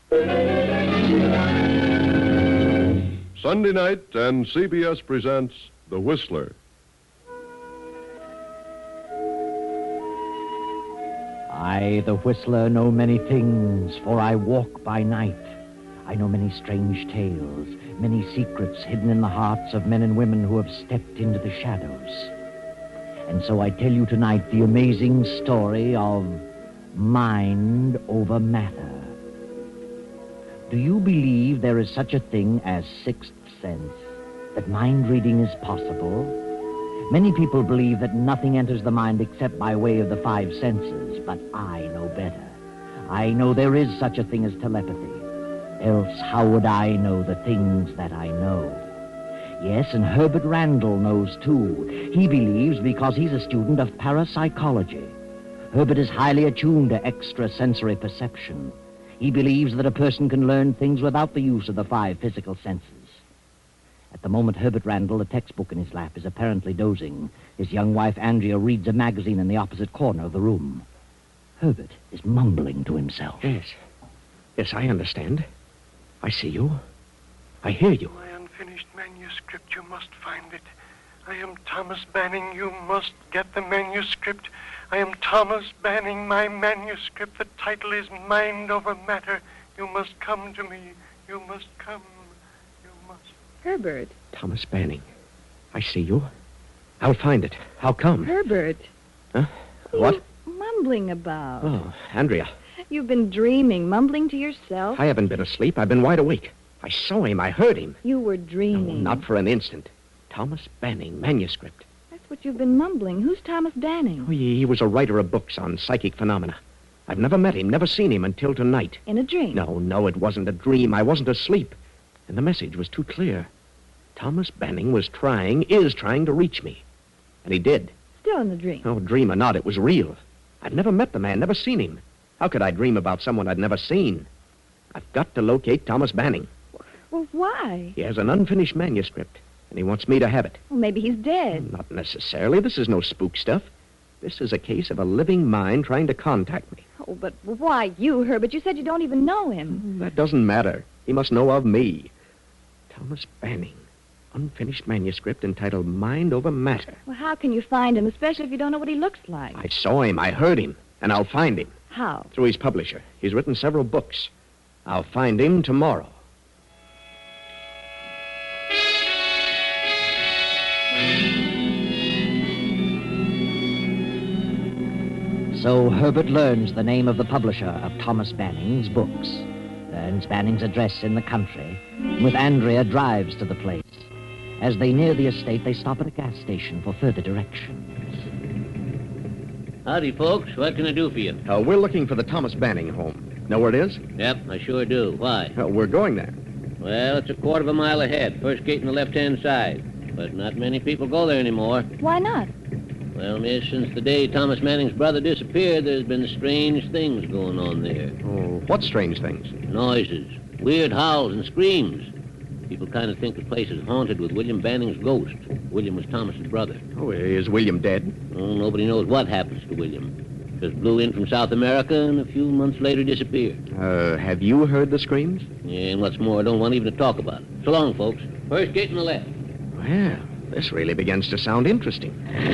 Sunday night, and CBS presents The Whistler. I, the Whistler, know many things, for I walk by night. I know many strange tales, many secrets hidden in the hearts of men and women who have stepped into the shadows. And so I tell you tonight the amazing story of mind over matter. Do you believe there is such a thing as sixth sense, that mind reading is possible? Many people believe that nothing enters the mind except by way of the five senses, but I know better. I know there is such a thing as telepathy. Else how would I know the things that I know? Yes, and Herbert Randall knows too. He believes because he's a student of parapsychology. Herbert is highly attuned to extrasensory perception. He believes that a person can learn things without the use of the five physical senses. At the moment, Herbert Randall, a textbook in his lap, is apparently dozing. His young wife, Andrea, reads a magazine in the opposite corner of the room. Herbert is mumbling to himself. Yes. Yes, I understand. I see you. I hear you. My unfinished manuscript, you must find it. I am Thomas Banning. You must get the manuscript. I am Thomas Banning. My manuscript. The title is Mind Over Matter. You must come to me. You must come. You must. Herbert. Thomas Banning. I see you. I'll find it. I'll come. Herbert. Huh? What What? are you mumbling about? Oh, Andrea. You've been dreaming, mumbling to yourself. I haven't been asleep. I've been wide awake. I saw him. I heard him. You were No, dreaming. not for an instant. Thomas Banning, manuscript. That's what you've been mumbling. Who's Thomas Banning? Oh, he was a writer of books on psychic phenomena. I've never met him, never seen him until tonight. In a dream? No, it wasn't a dream. I wasn't asleep. And the message was too clear. Thomas Banning is trying to reach me. And he did. Still in the dream? No, dream or not, it was real. I'd never met the man, never seen him. How could I dream about someone I'd never seen? I've got to locate Thomas Banning. Well, why? He has an unfinished manuscript, and he wants me to have it. Well, maybe he's dead. Not necessarily. This is no spook stuff. This is a case of a living mind trying to contact me. Oh, but why you, Herbert? You said you don't even know him. That doesn't matter. He must know of me. Thomas Banning. Unfinished manuscript entitled Mind Over Matter. Well, how can you find him, especially if you don't know what he looks like? I saw him. I heard him. And I'll find him. How? Through his publisher. He's written several books. I'll find him tomorrow. So Herbert learns the name of the publisher of Thomas Banning's books, learns Banning's address in the country, and with Andrea drives to the place. As they near the estate, they stop at a gas station for further directions. Howdy, folks. What can I do for you? We're looking for the Thomas Banning home. Know where it is? Yep, I sure do. Why? We're going there. Well, it's a quarter of a mile ahead. First gate on the left-hand side. But not many people go there anymore. Why not? Well, miss, since the day Thomas Manning's brother disappeared, there's been strange things going on there. Oh, what strange things? Noises, weird howls and screams. People kind of think the place is haunted with William Banning's ghost. William was Thomas's brother. Oh, is William dead? Oh, nobody knows what happens to William. Just blew in from South America and a few months later disappeared. Have you heard the screams? Yeah, and what's more, I don't want even to talk about it. So long, folks. First gate on the left. Well, this really begins to sound interesting.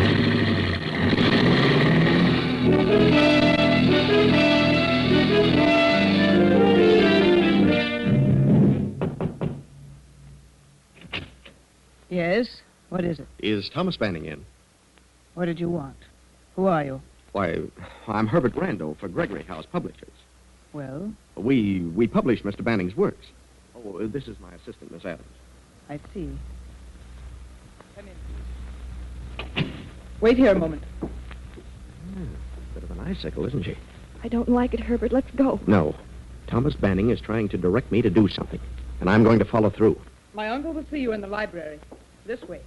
Yes? What is it? Is Thomas Banning in? What did you want? Who are you? Why, I'm Herbert Randall for Gregory House Publishers. Well, We publish Mr. Banning's works. Oh, this is my assistant, Miss Adams. I see. Come in. Wait here a moment. Bit of an icicle, isn't she? I don't like it, Herbert. Let's go. No. Thomas Banning is trying to direct me to do something, and I'm going to follow through. My uncle will see you in the library. This way.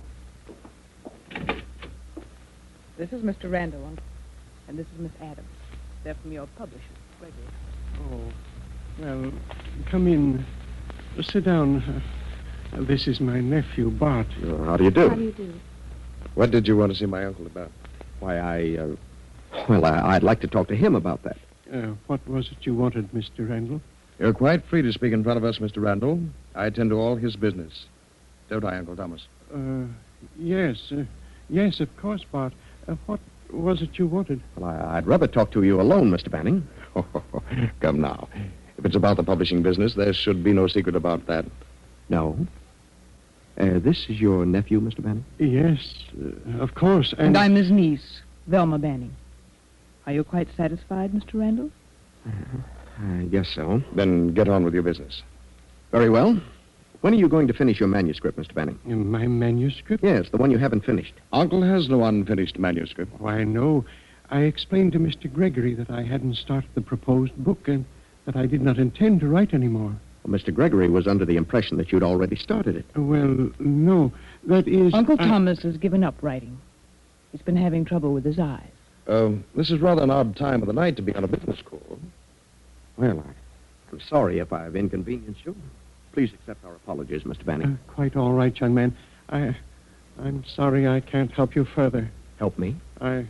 This is Mr. Randall, Uncle. And this is Miss Adams. They're from your publisher, Gregory. Oh, well, come in. Sit down. This is my nephew, Bart. How do you do? How do you do? What did you want to see my uncle about? Why, I'd like to talk to him about that. What was it you wanted, Mr. Randall? You're quite free to speak in front of us, Mr. Randall. I attend to all his business. Don't I, Uncle Thomas? Yes. Yes, of course, Bart. What was it you wanted? Well, I'd rather talk to you alone, Mr. Banning. Come now. If it's about the publishing business, there should be no secret about that. No. This is your nephew, Mr. Banning? Yes, of course. And I'm his niece, Velma Banning. Are you quite satisfied, Mr. Randall? I guess so. Then get on with your business. Very well. When are you going to finish your manuscript, Mr. Banning? My manuscript? Yes, the one you haven't finished. Uncle has no unfinished manuscript. Why, no. I explained to Mr. Gregory that I hadn't started the proposed book and that I did not intend to write any more. Well, Mr. Gregory was under the impression that you'd already started it. Well, no. That is... Uncle Thomas has given up writing. He's been having trouble with his eyes. This is rather an odd time of the night to be on a business call. Well, I'm sorry if I've inconvenienced you. Please accept our apologies, Mr. Banning. Quite all right, young man. I'm sorry I can't help you further. Help me? I'm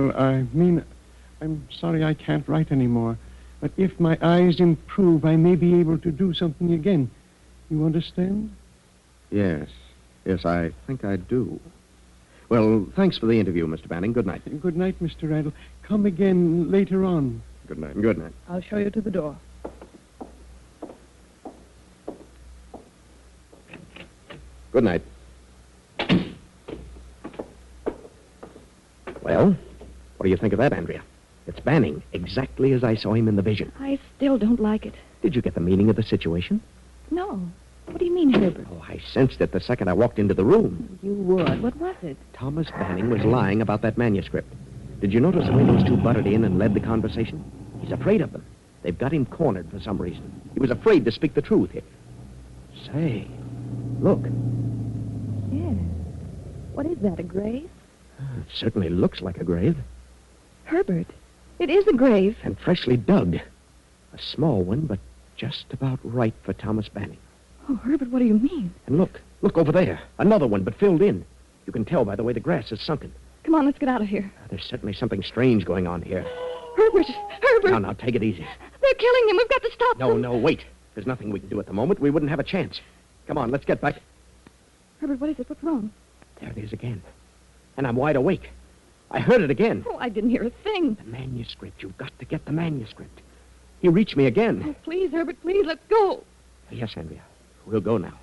sorry I can't write anymore. But if my eyes improve, I may be able to do something again. You understand? Yes. Yes, I think I do. Well, thanks for the interview, Mr. Banning. Good night. Good night, Mr. Randall. Come again later on. Good night. Good night. I'll show you to the door. Good night. Well, what do you think of that, Andrea? It's Banning, exactly as I saw him in the vision. I still don't like it. Did you get the meaning of the situation? No. What do you mean, Herbert? Oh, I sensed it the second I walked into the room. You would. What was it? Thomas Banning was lying about that manuscript. Did you notice the way those two butted in and led the conversation? He's afraid of them. They've got him cornered for some reason. He was afraid to speak the truth. Say, look. Yes. What is that, a grave? It certainly looks like a grave. Herbert, it is a grave. And freshly dug. A small one, but just about right for Thomas Banning. Oh, Herbert, what do you mean? And look over there. Another one, but filled in. You can tell by the way the grass is sunken. Come on, let's get out of here. There's certainly something strange going on here. Herbert! Now, take it easy. They're killing him. We've got to stop them. No, wait. There's nothing we can do at the moment. We wouldn't have a chance. Come on, let's get back. Herbert, what is it? What's wrong? There it is again. And I'm wide awake. I heard it again. Oh, I didn't hear a thing. The manuscript. You've got to get the manuscript. He reached me again. Oh, please, Herbert, please, let's go. Yes, Andrea. We'll go now.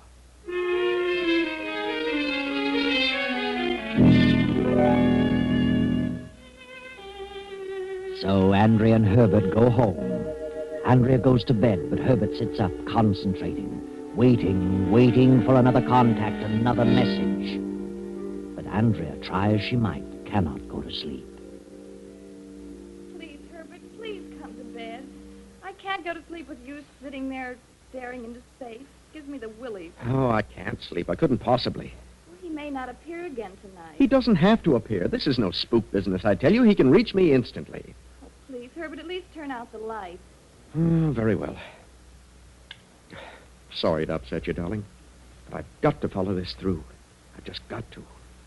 So Andrea and Herbert go home. Andrea goes to bed, but Herbert sits up, concentrating, waiting for another contact, another message. But Andrea, try as she might, cannot go to sleep. Please, Herbert, please come to bed. I can't go to sleep with you sitting there staring into space. Gives me the willies. Oh, I can't sleep. I couldn't possibly. Well, he may not appear again tonight. He doesn't have to appear. This is no spook business, I tell you. He can reach me instantly. Oh, please, Herbert, at least turn out the light. Oh, very well. Sorry to upset you, darling. But I've got to follow this through. I've just got to.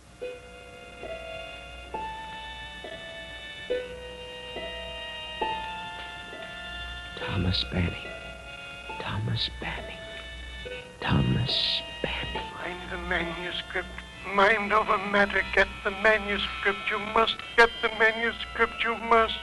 Thomas Banning. Thomas Banning. Thomas Banning. Find the manuscript. Mind over matter. Get the manuscript. You must get the manuscript. You must.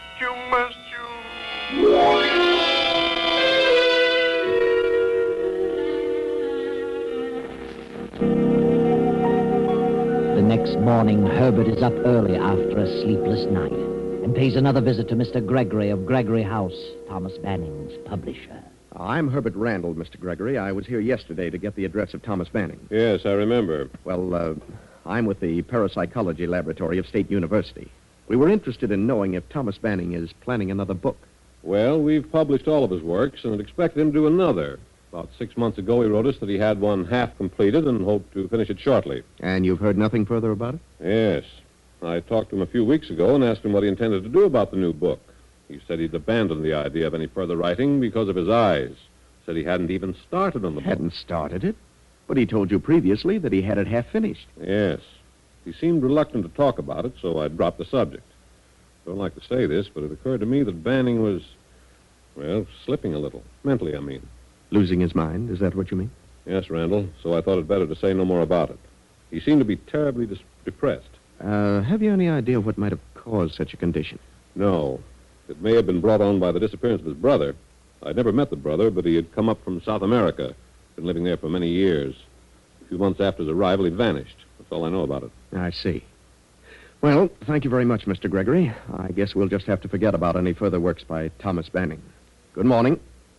The next morning, Herbert is up early after a sleepless night and pays another visit to Mr. Gregory of Gregory House, Thomas Banning's publisher. I'm Herbert Randall, Mr. Gregory. I was here yesterday to get the address of Thomas Banning. Yes, I remember. Well, I'm with the Parapsychology Laboratory of State University. We were interested in knowing if Thomas Banning is planning another book. Well, we've published all of his works and expected him to do another. About 6 months ago, he wrote us that he had one half completed and hoped to finish it shortly. And you've heard nothing further about it? Yes. I talked to him a few weeks ago and asked him what he intended to do about the new book. He said he'd abandoned the idea of any further writing because of his eyes. Said he hadn't even started on the book. Hadn't started it? But he told you previously that he had it half finished. Yes. He seemed reluctant to talk about it, so I dropped the subject. Don't like to say this, but it occurred to me that Banning was, well, slipping a little. Mentally, I mean. Losing his mind, is that what you mean? Yes, Randall, so I thought it better to say no more about it. He seemed to be terribly depressed. Have you any idea what might have caused such a condition? No. It may have been brought on by the disappearance of his brother. I'd never met the brother, but he had come up from South America. Been living there for many years. A few months after his arrival, he'd vanished. That's all I know about it. I see. Well, thank you very much, Mr. Gregory. I guess we'll just have to forget about any further works by Thomas Banning. Good morning.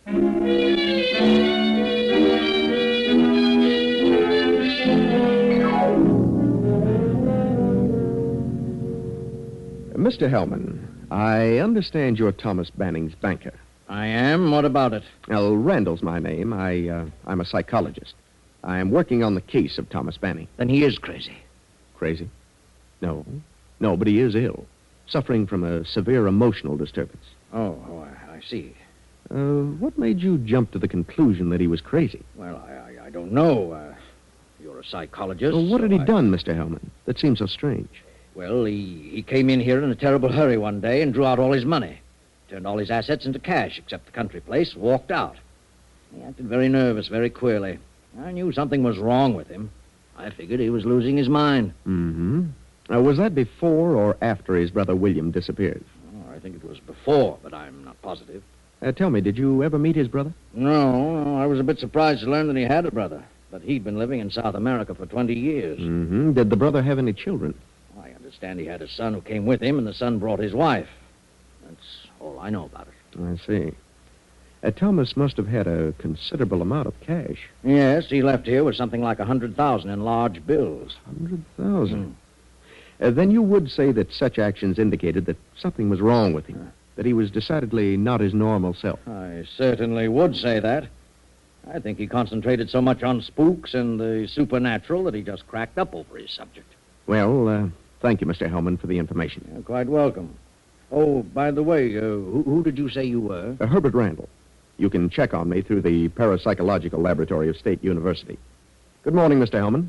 Mr. Hellman, I understand you're Thomas Banning's banker. I am. What about it? Well, Randall's my name. I'm a psychologist. I'm working on the case of Thomas Banning. Then he is crazy. Crazy? No, but he is ill, suffering from a severe emotional disturbance. Oh, I see. What made you jump to the conclusion that he was crazy? Well, I don't know. You're a psychologist. Well, what so had he done, Mr. Hellman, that seems so strange? Well, he came in here in a terrible hurry one day and drew out all his money. Turned all his assets into cash, except the country place, walked out. He acted very nervous, very queerly. I knew something was wrong with him. I figured he was losing his mind. Mm-hmm. Was that before or after his brother William disappeared? Oh, I think it was before, but I'm not positive. Tell me, did you ever meet his brother? No, I was a bit surprised to learn that he had a brother. But he'd been living in South America for 20 years. Mm-hmm. Did the brother have any children? I understand he had a son who came with him, and the son brought his wife. That's all I know about it. I see. Thomas must have had a considerable amount of cash. Yes, he left here with something like 100,000 in large bills. 100,000? Then you would say that such actions indicated that something was wrong with him, that he was decidedly not his normal self. I certainly would say that. I think he concentrated so much on spooks and the supernatural that he just cracked up over his subject. Well, thank you, Mr. Hellman, for the information. You're quite welcome. Oh, by the way, who did you say you were? Herbert Randall. You can check on me through the Parapsychological Laboratory of State University. Good morning, Mr. Hellman.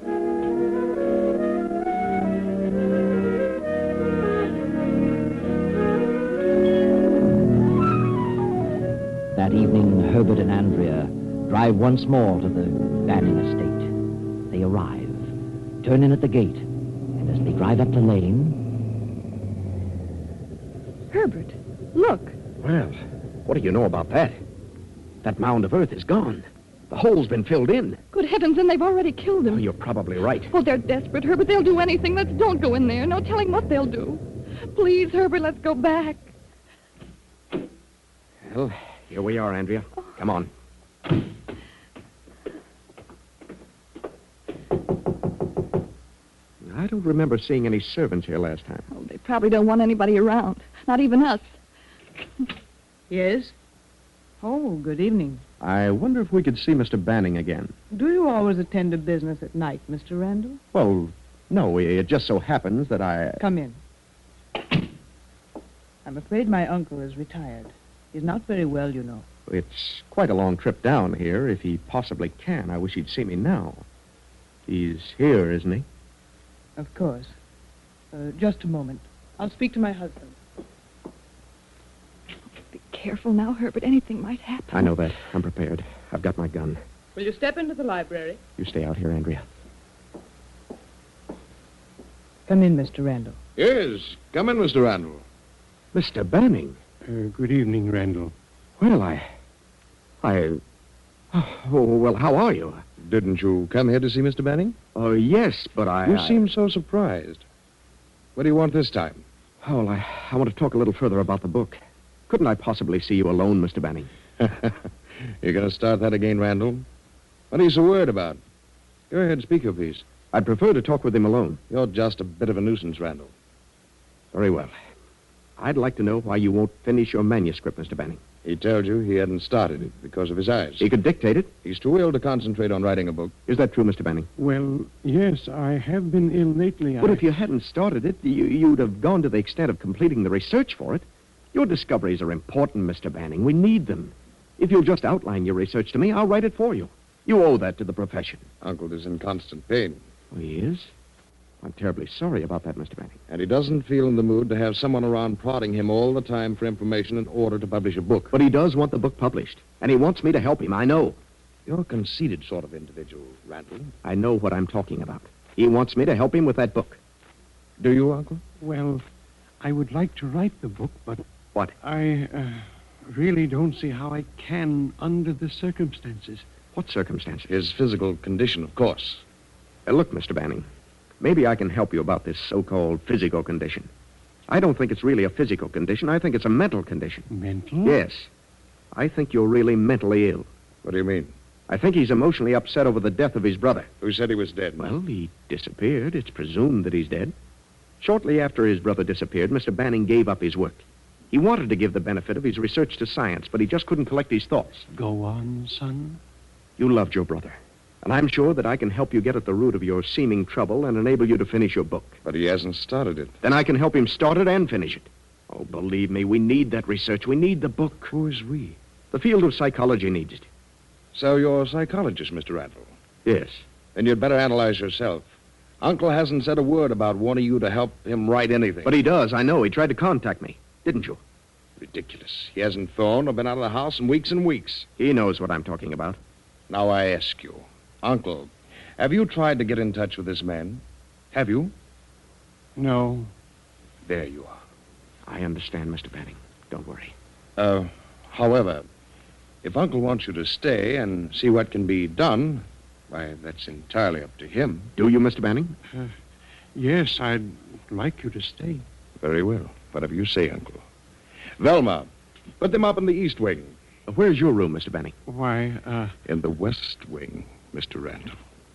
That evening, Herbert and Andrea drive once more to the Banning estate. They arrive, turn in at the gate, and as they drive up the lane... Herbert, look. Well, what do you know about that? That mound of earth is gone. The hole's been filled in. Good heavens, and they've already killed him. Oh, you're probably right. Oh, they're desperate, Herbert. They'll do anything. Don't go in there. No telling what they'll do. Please, Herbert, let's go back. Well, here we are, Andrea. Come on. I don't remember seeing any servants here last time. Oh, they probably don't want anybody around. Not even us. Yes? Oh, good evening. I wonder if we could see Mr. Banning again. Do you always attend to business at night, Mr. Randall? Well, no, it just so happens that I... Come in. I'm afraid my uncle is retired. He's not very well, you know. It's quite a long trip down here, if he possibly can. I wish he'd see me now. He's here, isn't he? Of course. Just a moment. I'll speak to my husband. Be careful now, Herbert. Anything might happen. I know that. I'm prepared. I've got my gun. Will you step into the library? You stay out here, Andrea. Come in, Mr. Randall. Yes, come in, Mr. Randall. Mr. Banning. Good evening, Randall. Well, Oh, well, how are you? Didn't you come here to see Mr. Banning? Oh, yes, but You seem so surprised. What do you want this time? Oh, well, I want to talk a little further about the book. Couldn't I possibly see you alone, Mr. Banning? You're going to start that again, Randall? What are you so worried about? Go ahead, speak your piece. I'd prefer to talk with him alone. You're just a bit of a nuisance, Randall. Very well. I'd like to know why you won't finish your manuscript, Mr. Banning. He told you he hadn't started it because of his eyes. He could dictate it. He's too ill to concentrate on writing a book. Is that true, Mr. Banning? Well, yes, I have been ill lately. But if you hadn't started it, you'd have gone to the extent of completing the research for it. Your discoveries are important, Mr. Banning. We need them. If you'll just outline your research to me, I'll write it for you. You owe that to the profession. Uncle is in constant pain. Oh, he is? I'm terribly sorry about that, Mr. Banning. And he doesn't feel in the mood to have someone around prodding him all the time for information in order to publish a book. But he does want the book published, and he wants me to help him, I know. You're a conceited sort of individual, Randall. I know what I'm talking about. He wants me to help him with that book. Do you, Uncle? Well, I would like to write the book, but... What? I really don't see how I can under the circumstances. What circumstances? His physical condition, of course. Look, Mr. Banning, maybe I can help you about this so-called physical condition. I don't think it's really a physical condition. I think it's a mental condition. Mental? Yes. I think you're really mentally ill. What do you mean? I think he's emotionally upset over the death of his brother. Who said he was dead? Well, he disappeared. It's presumed that he's dead. Shortly after his brother disappeared, Mr. Banning gave up his work. He wanted to give the benefit of his research to science, but he just couldn't collect his thoughts. Go on, son. You loved your brother, and I'm sure that I can help you get at the root of your seeming trouble and enable you to finish your book. But he hasn't started it. Then I can help him start it and finish it. Oh, believe me, we need that research. We need the book. Who is we? The field of psychology needs it. So you're a psychologist, Mr. Randall. Yes. Then you'd better analyze yourself. Uncle hasn't said a word about wanting you to help him write anything. But he does, I know. He tried to contact me, didn't you? Ridiculous. He hasn't phoned or been out of the house in weeks and weeks. He knows what I'm talking about. Now I ask you, Uncle, have you tried to get in touch with this man? Have you? No. There you are. I understand, Mr. Banning. Don't worry. However, if Uncle wants you to stay and see what can be done, why, that's entirely up to him. Do you, Mr. Banning? Yes, I'd like you to stay. Very well. Whatever you say, Uncle. Velma, put them up in the East Wing. Where's your room, Mr. Banning? Why, In the West Wing, Mr. Randall.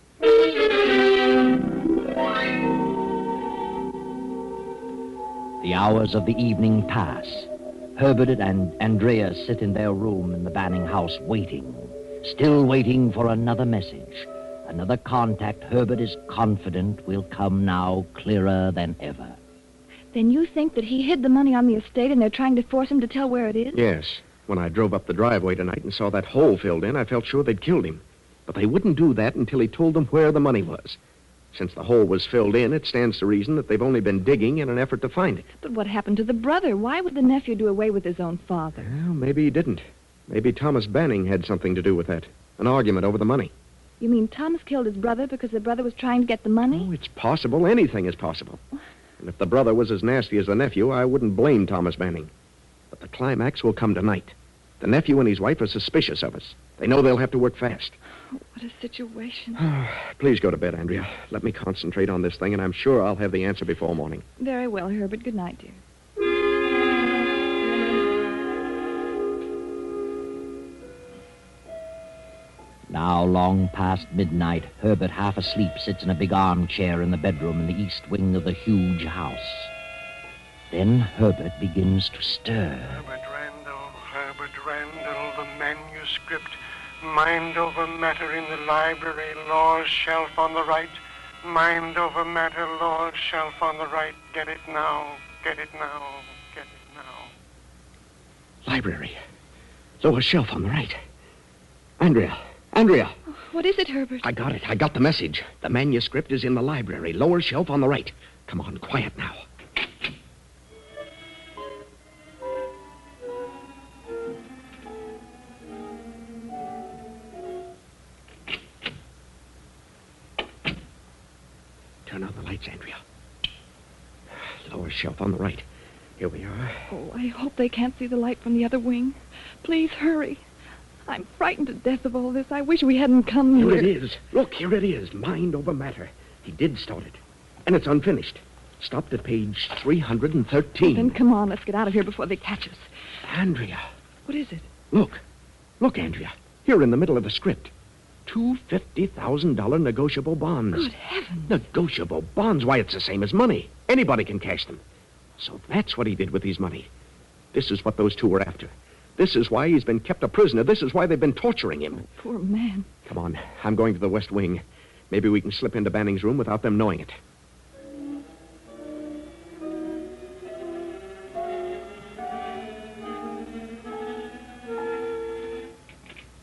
The hours of the evening pass. Herbert and Andrea sit in their room in the Banning house waiting, still waiting for another message, another contact Herbert is confident will come now clearer than ever. Then you think that he hid the money on the estate and they're trying to force him to tell where it is? Yes. When I drove up the driveway tonight and saw that hole filled in, I felt sure they'd killed him. But they wouldn't do that until he told them where the money was. Since the hole was filled in, it stands to reason that they've only been digging in an effort to find it. But what happened to the brother? Why would the nephew do away with his own father? Well, maybe he didn't. Maybe Thomas Banning had something to do with that. An argument over the money. You mean Thomas killed his brother because the brother was trying to get the money? Oh, it's possible. Anything is possible. And if the brother was as nasty as the nephew, I wouldn't blame Thomas Banning. But the climax will come tonight. The nephew and his wife are suspicious of us. They know they'll have to work fast. Oh, what a situation. Please go to bed, Andrea. Let me concentrate on this thing, and I'm sure I'll have the answer before morning. Very well, Herbert. Good night, dear. Now, long past midnight, Herbert, half asleep, sits in a big armchair in the bedroom in the east wing of the huge house. Then Herbert begins to stir. Herbert Randall, the manuscript, mind over matter in the library, law's shelf on the right, mind over matter, law's shelf on the right, get it now, get it now, get it now. Library. Lower shelf on the right. Andrea! Andrea! Oh, what is it, Herbert? I got it. I got the message. The manuscript is in the library. Lower shelf on the right. Come on, quiet now. Turn on the lights, Andrea. Lower shelf on the right. Here we are. Oh, I hope they can't see the light from the other wing. Please hurry. I'm frightened to death of all this. I wish we hadn't come here. Here it is. Look, here it is. Mind over matter. He did start it. And it's unfinished. Stopped at page 313. Then come on, let's get out of here before they catch us. Andrea. What is it? Look. Look, Andrea. Here in the middle of the script. Two $50,000 negotiable bonds. Good heavens. Negotiable bonds? Why, it's the same as money. Anybody can cash them. So that's what he did with his money. This is what those two were after. This is why he's been kept a prisoner. This is why they've been torturing him. Poor man. Come on. I'm going to the West Wing. Maybe we can slip into Banning's room without them knowing it.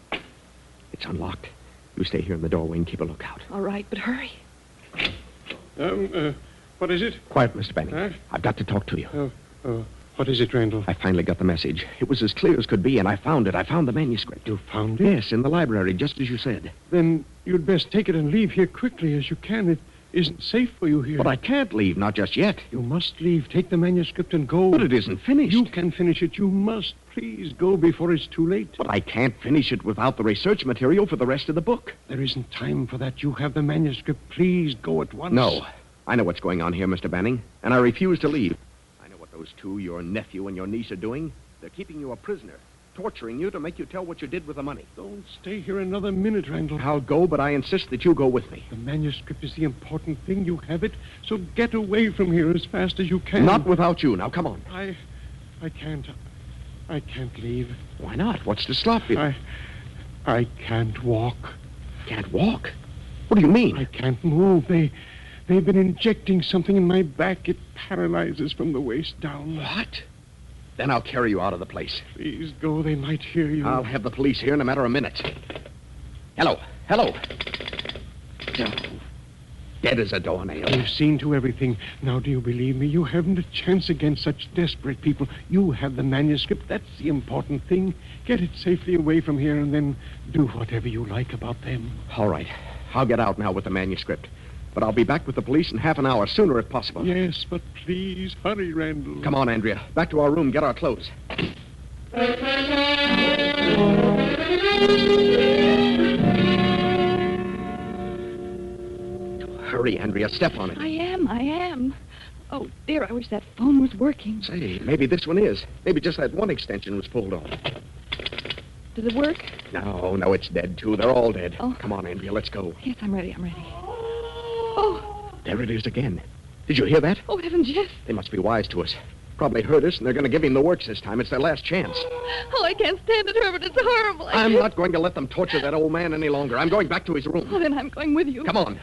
It's unlocked. You stay here in the doorway and keep a lookout. All right, but hurry. What is it? Quiet, Mr. Banning. Huh? I've got to talk to you. What is it, Randall? I finally got the message. It was as clear as could be, and I found it. I found the manuscript. You found it? Yes, in the library, just as you said. Then you'd best take it and leave here quickly as you can. It isn't safe for you here. But I can't leave, not just yet. You must leave. Take the manuscript and go. But it isn't finished. You can finish it. You must. Please go before it's too late. But I can't finish it without the research material for the rest of the book. There isn't time for that. You have the manuscript. Please go at once. No. I know what's going on here, Mr. Banning, and I refuse to leave. I know what those two, your nephew and your niece, are doing. They're keeping you a prisoner, torturing you to make you tell what you did with the money. Don't stay here another minute, Randall. I'll go, but I insist that you go with me. The manuscript is the important thing. You have it. So get away from here as fast as you can. Not without you. Now, come on. I can't. I can't leave. Why not? What's to stop you? I can't walk. Can't walk? What do you mean? I can't move. They've been injecting something in my back. It paralyzes from the waist down. What? Then I'll carry you out of the place. Please go. They might hear you. I'll have the police here in a matter of minutes. Hello. Dead as a doornail. You've seen to everything. Now, do you believe me? You haven't a chance against such desperate people. You have the manuscript. That's the important thing. Get it safely away from here and then do whatever you like about them. All right. I'll get out now with the manuscript. But I'll be back with the police in half an hour, sooner if possible. Yes, but please hurry, Randall. Come on, Andrea. Back to our room. Get our clothes. Hurry, Andrea. Step on it. I am. Oh, dear, I wish that phone was working. Say, maybe this one is. Maybe just that one extension was pulled off. Does it work? No, it's dead, too. They're all dead. Oh. Come on, Andrea. Let's go. Yes, I'm ready. Oh, There it is again. Did you hear that? oh, heavens, yes. They must be wise to us. Probably heard us, and they're going to give him the works this time. It's their last chance. Oh, I can't stand it, Herbert. It's horrible. I'm not going to let them torture that old man any longer. I'm going back to his room. Oh, then I'm going with you. Come on.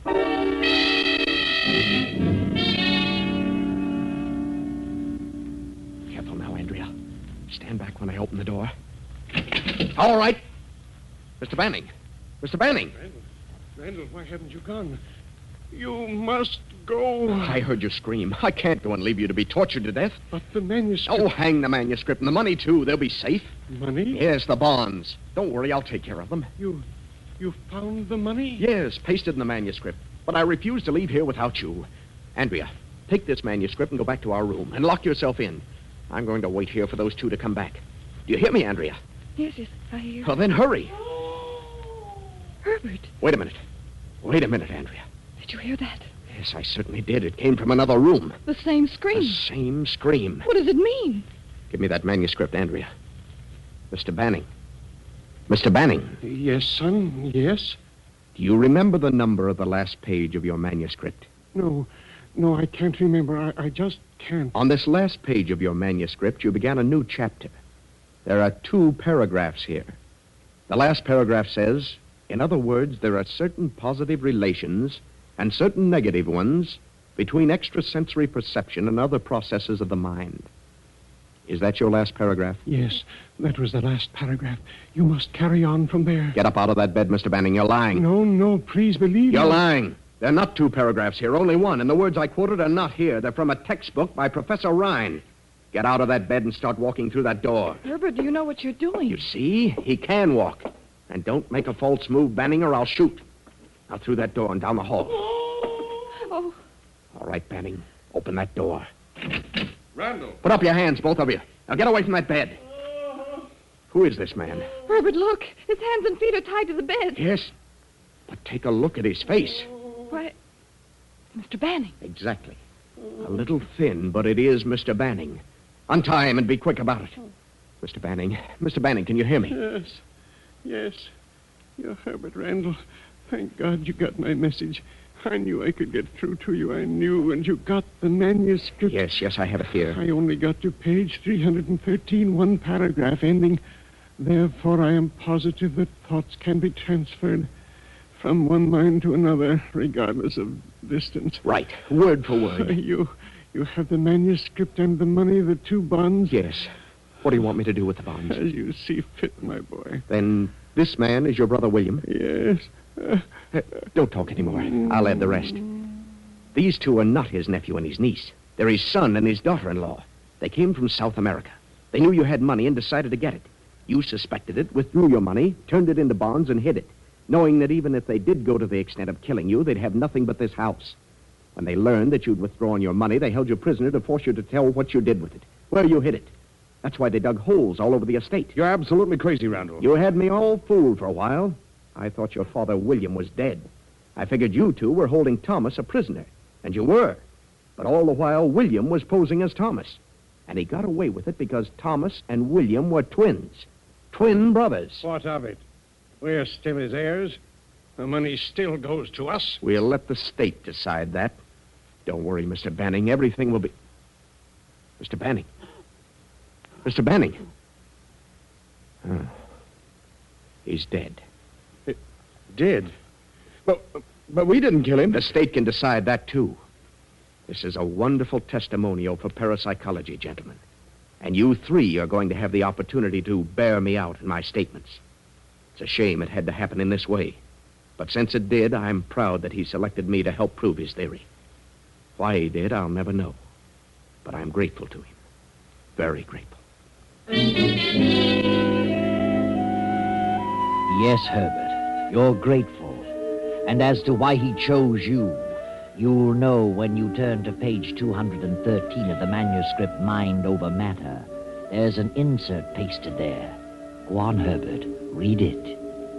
Careful now, Andrea. Stand back when I open the door. All right. Mr. Banning. Mr. Banning. Randall, why haven't you gone? You must go. I heard you scream. I can't go and leave you to be tortured to death. But the manuscript... Oh, hang the manuscript and the money, too. They'll be safe. Money? Yes, the bonds. Don't worry, I'll take care of them. You found the money? Yes, pasted in the manuscript. But I refuse to leave here without you. Andrea, take this manuscript and go back to our room and lock yourself in. I'm going to wait here for those two to come back. Do you hear me, Andrea? Yes, I hear. Well, then hurry. Herbert, Wait a minute, Andrea. did you hear that? Yes, I certainly did. It came from another room. The same scream. The same scream. What does it mean? Give me that manuscript, Andrea. Mr. Banning. Mr. Banning, Yes, son, yes. do you remember the number of the last page of your manuscript? No, I can't remember. I just can't. On this last page of your manuscript, you began a new chapter. There are 2 paragraphs here. The last paragraph says, in other words, there are certain positive relations and certain negative ones between extrasensory perception and other processes of the mind. Is that your last paragraph? Yes, that was the last paragraph. You must carry on from there. Get up out of that bed, Mr. Banning. You're lying. No, please believe You're me. lying. There are not 2 paragraphs here, only one. And the words I quoted are not here. They're from a textbook by Professor Rhine. Get out of that bed and start walking through that door. Herbert, do you know what you're doing? You see? He can walk. And don't make a false move, Banning, or I'll shoot. Now through that door and down the hall. Oh, All right, Banning. Open that door. Randall. Put up your hands, both of you. Now get away from that bed. Who is this man? Herbert, look. His hands and feet are tied to the bed. Yes. But take a look at his face. Why, Mr. Banning. Exactly. A little thin, but it is Mr. Banning. Untie him and be quick about it. Mr. Banning, can you hear me? Yes. You're Herbert Randall. Thank God you got my message. I knew I could get through to you. I knew, and you got the manuscript. Yes, I have it here. I only got to page 313, one paragraph ending. Therefore, I am positive that thoughts can be transferred from one mind to another, regardless of distance. Right. Word for word. You have the manuscript and the money, the 2 bonds? Yes. What do you want me to do with the bonds? As you see fit, my boy. Then this man is your brother William? Yes. Don't talk anymore. I'll add the rest. These two are not his nephew and his niece. They're his son and his daughter-in-law. They came from South America. They knew you had money and decided to get it. You suspected it, withdrew your money, turned it into bonds, and hid it, knowing that even if they did go to the extent of killing you, they'd have nothing but this house. When they learned that you'd withdrawn your money, they held you prisoner to force you to tell what you did with it, where you hid it. That's why they dug holes all over the estate. You're absolutely crazy, Randall. You had me all fooled for a while. I thought your father, William, was dead. I figured you two were holding Thomas a prisoner, and you were. But all the while, William was posing as Thomas. And he got away with it because Thomas and William were twins. Twin brothers. What of it? We're still his heirs. The money still goes to us. We'll let the state decide that. Don't worry, Mr. Banning. Everything will be... Mr. Banning. Mr. Banning. Oh. He's dead. Dead? But we didn't kill him. The state can decide that, too. This is a wonderful testimonial for parapsychology, gentlemen. And you three are going to have the opportunity to bear me out in my statements. It's a shame it had to happen in this way. But since it did, I'm proud that he selected me to help prove his theory. Why he did, I'll never know. But I'm grateful to him. Very grateful. Yes, Herbert, you're grateful. And as to why he chose you, you'll know when you turn to page 213 of the manuscript Mind Over Matter. There's an insert pasted there. Go on, Herbert. Read it.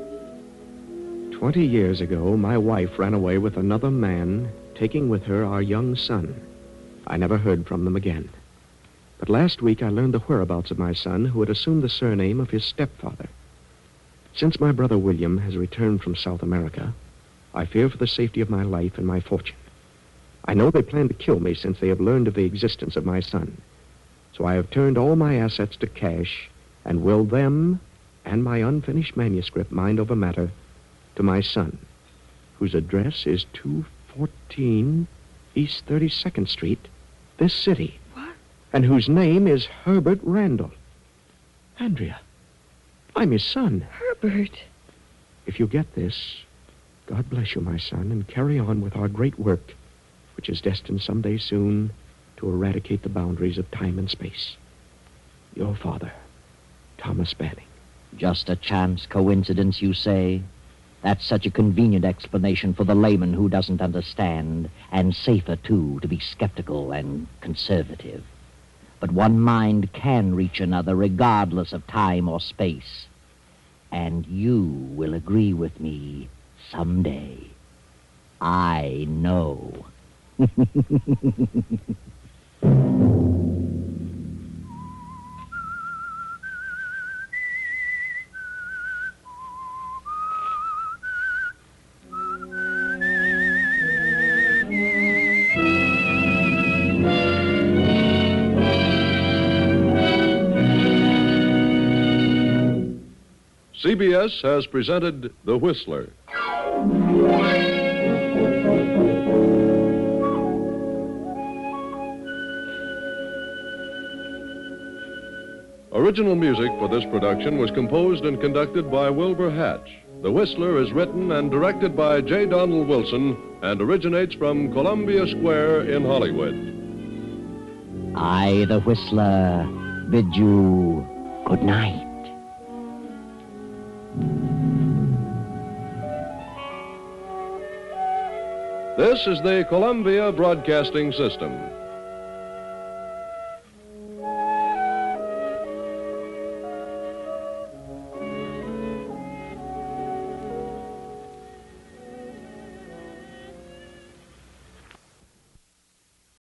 20 years ago, my wife ran away with another man, taking with her our young son. I never heard from them again. But last week, I learned the whereabouts of my son, who had assumed the surname of his stepfather. Since my brother William has returned from South America, I fear for the safety of my life and my fortune. I know they plan to kill me since they have learned of the existence of my son. So I have turned all my assets to cash and willed them and my unfinished manuscript, Mind Over Matter, to my son, whose address is 214 East 32nd Street, this city. What? And whose name is Herbert Randall. Andrea, I'm his son. Herbert. If you get this, God bless you, my son, and carry on with our great work, which is destined someday soon to eradicate the boundaries of time and space. Your father, Thomas Banning. Just a chance coincidence, you say? That's such a convenient explanation for the layman who doesn't understand, and safer, too, to be skeptical and conservative. But one mind can reach another regardless of time or space. And you will agree with me someday. I know. CBS has presented The Whistler. Original music for this production was composed and conducted by Wilbur Hatch. The Whistler is written and directed by J. Donald Wilson and originates from Columbia Square in Hollywood. I, the Whistler, bid you good night. This is the Columbia Broadcasting System.